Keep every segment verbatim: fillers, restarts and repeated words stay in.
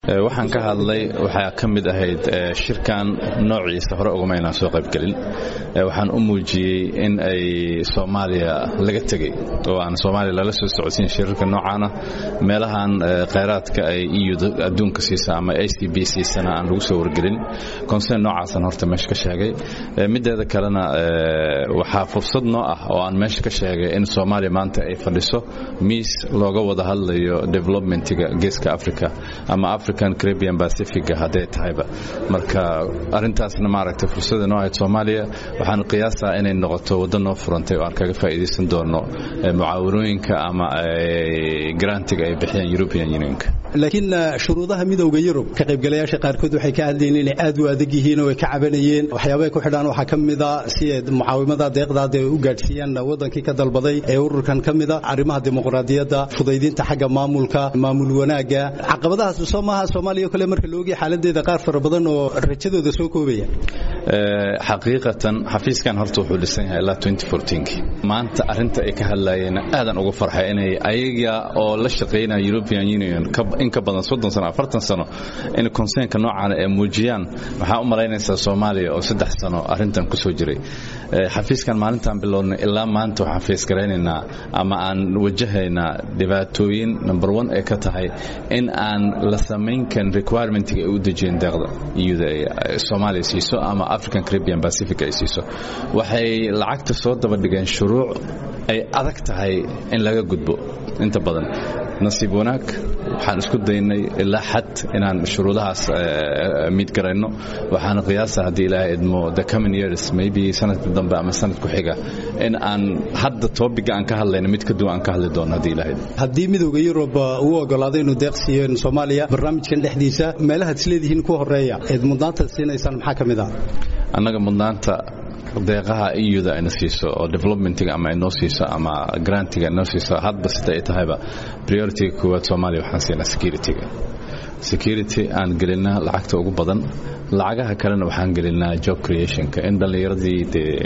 waxaan ka hadlay waxa ka mid ahayd shirkan noociisa hore uga meynaa soo qayb galin waxaan u muujiyay in ay Soomaaliya laga tagay oo aan Soomaaliya la soo socodsiin shirka noocaana meelahan kheyraadka ay E U adduunka siisa ama A C B siisana aan lagu soo wargelin concern noocaasan horta meesha ka sheegay mideeda kalena waxa fursad noo ah oo aan meesha ka sheegay in Soomaaliya maanta ay fadhiso miis looga wada hadlayo developmentiga geeska Afrika ama African Caribbean Pacific haday tahayba marka arintaasna ma aragtay fursada noo ay Soomaaliya waxaan qiyaasaa inay noqoto wadan noo furantay oo aan kaga faa'iideysan doono mucaawarooyinka ama grantiga ay bixiyaan European Union laakiin shuruudaha midowga Yurub ka qaybgalayaasha qaarkood waxay ka hadlayeen inay aad u adag yihiin oo ay ka cabanayeen waxyaabaha ku xidhan waxa kamida si mucaawimada deeqdaada ay u gaadhsiiyaan wadankii ka dalbaday ee ururkan kamida arrimaha dimuqraadiyadda fudaydinta xagga maamulka maamul wanaaga caqabadahaas Soomaha Soomaaliya kale marka loo geeyay xaaladeeda qaar fara badan oo rajadooda soo koobaya ee xaqiiqatan xafiiskan horta wuxuu dhisan yahay ilaa twenty fourteen maanta arinta ay ka hadlayeen aadan ugu farxay inay ayaga oo la shaqeynaa European Union in ka badan soddon sano afartan sano in concernka noocan ay muujiyaan waxa u maleynaysaa Soomaaliya oo saddex sano arintan ku soo jiray xafiiskan maalintan bilowna ilaa maanta waxaan face gareynaynaa ama aan wajahaynaa dhibaatooyin number one ee ka tahay in aan la sameyn kan requirement-ga ay u dejiyeen deeqda iyada Soomaaliya siiso ama African Caribbean Pacific ay siiso waxay lacagta soo daba dhigeen shuruuc ay adag tahay in laga gudbo inta badan nasiib wanaag waxaan isku daynay ilaa xad inaan shuruudahaas mid garayno waxaan qiyaasaa hadii ilaahay idmo the coming years maybe sanadka dambe ama sanad ku xiga in aan hadda topic aan ka hadlayno mid ka duwan aan ka hadli doono hadii ilaahay hadii midowga Yurub uu ogolaaday inuu deeq siiyo Soomaaliya barnaamijkan dhexdiisa meelaha isleedihiin ku horeeya ee mudnaanta siinaysan maxaa kamid ah annaga mudnaanta deeqaha E U da ay siiso oo developmentiga ama ay noo siiso ama grantiga noo siiso hadba sida ay tahayba priority kuwa Soomaaliya waxaan siinaa security-ga security aan gelinaa lacagta ugu badan lacagaha kalena waxaan gelinaa job creation-ka in dhalinyaradii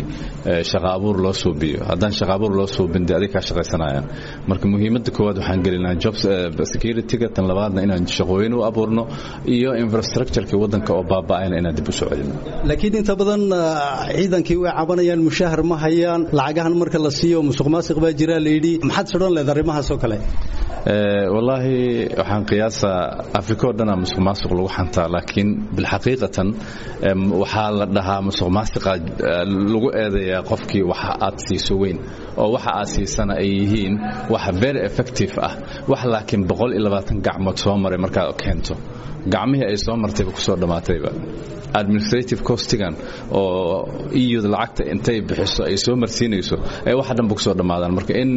shaqo abuur loo suubiyo haddaan shaqo abuur loo suubin dee adiga ka shaqaysanayaan marka muhiimadda koowaad waxaan gelinaa job security-ga tan labaadna inaan shaqooyin u abuurno iyo infrastructure-ka wadanka oo baaba'ayna inaan dib u soo celino laakiin inta badan ciidankii way cabanayaan mushahar ma hayaan lacagahan marka la siiyo musuqmaasuq baa jira leeydi maxaad sodon leedahay arrimahaas oo kale ee wallahi waxaan qiyaasaa Afrika oo dhan musuqmaasuq lagu xantaa laakiin bil xaqiiqatan waxa la dhahaa musuqmaasuq lagu eedeeyaa qofkii waxa aad siiso weyn oo waxa aad siisana ay yihiin wax very effective ah wax laakiin boqol iyo labaatan gacmood soo maray marka keento gacmihii ay soo martay ku soo dhamaatayba administrative costigan oo E U lacagta intay bixiso ay soo marsiinayso ay wax dhan bug soo dhamaadaan marka in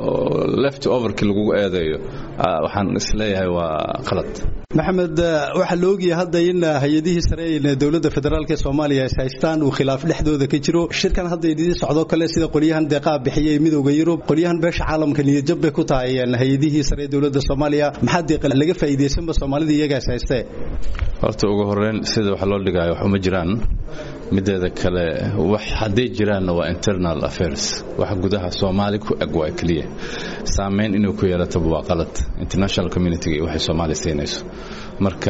left over ki lagu eedeeyo waxaan isleeyahay waa qalad maxamed waxa la ogyahay hadda in hay'adihii sare ee dawladda federaalka Soomaaliya ay haystaan uu khilaaf dhexdooda ka jiro shirkan hadda idin socdo kale sida qoliyahan deeqaha bixiyay midowga Yurub qoliyahan beesha caalamka niyad jab ku tahay hay'adihii sare ee dawladda Soomaaliya maxaa deeq laga faa'iideysan ba Soomaalida iyaga haystay horta ugu horreyn sida wax loo dhigayo wax uma jiraan mideeda kale wax haday jiraan waa internal affairs wax gudaha Soomaali ku ag waa kaliya saameyn inuu ku yeelato waa qalad international community waxay Soomaali siinayso marka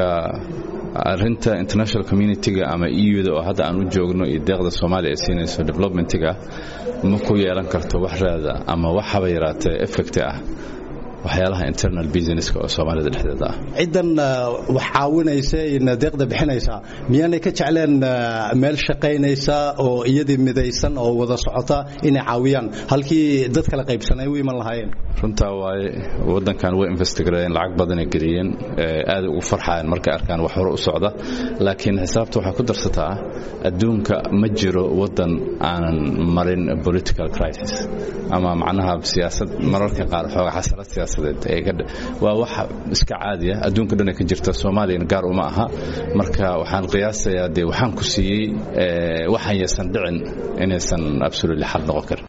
arinta international community-ga ama E U da oo hadda aan u joogno iyo deeqda Soomaaliya ay siinayso development-ga ma ku yeelan karto wax raada ama wax haba yaraatee effect ah waxyaalaha internal business-ka oo Soomaalida dhexdeeda ah ciidan wax caawinaysa in deeqda bixinaysa miyaanay ka jecleen meel shaqeynaysa oo iyadii midaysan oo wada socota inay caawiyaan halkii dad kala qaybsanay u iman lahaayeen runta way wadankan way investigate lacag badan ay geliyeen aad ugu farxayaan markay arkaan wax hore u socda laakiin xisaabta waxa ku darsataa adduunka ma jiro wadan aanan marin political crisis ama macnaha siyaasad mararka qaar xoog xasarad siyaasadeed ee waa wax iska caadi ah adduunka dhan ka jirta Soomaaliya gaar uma aha marka waxaan qiyaasayaa de waxaan ku siiyay waxaan yeesan dhicin inaysan absolutely xal noqon karin